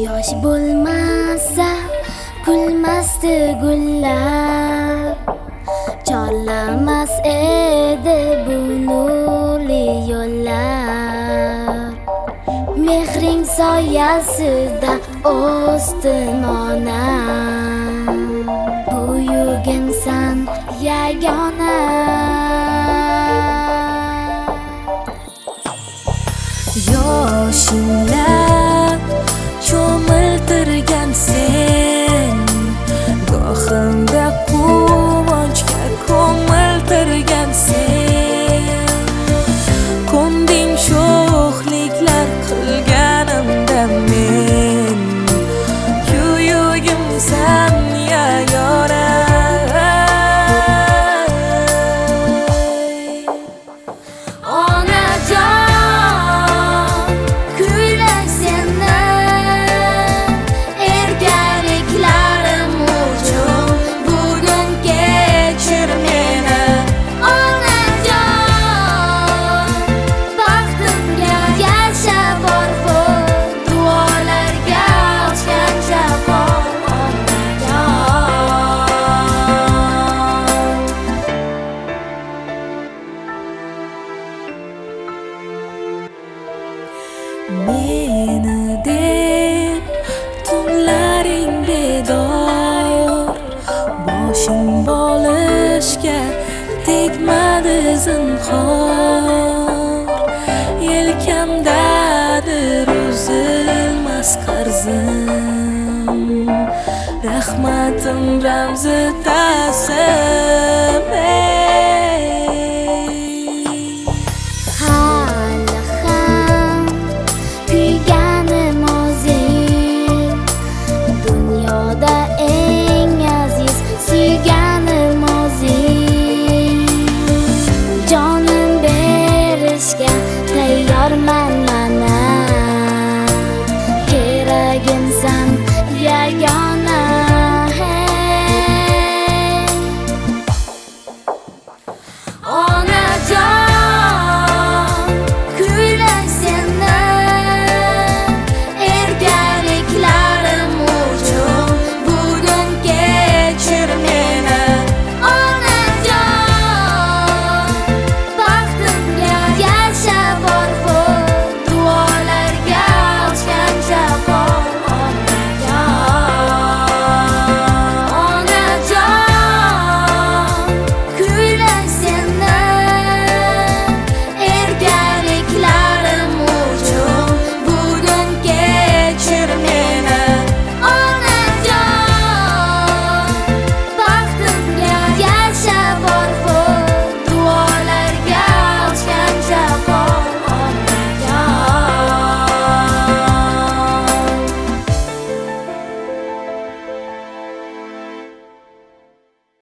Yosh bo'lmasa kulmasdi gullar, chorlamas edi bu nurli yo'llar. Mehring soyasida o'sdim onam, buyugimsan yagona. Yoshingla cho'miltirgan sen, gohimda quvonchga ko'miltirgan sen. Ko'nding sho'xliklar qilganimda men, kuyugimsan yagona. Meni deb tunlaring bedor, boshing bolishga tegmadi zinhor. Yelkamdadir uzilmas qarzim, rahmatim ramzi ta'sim.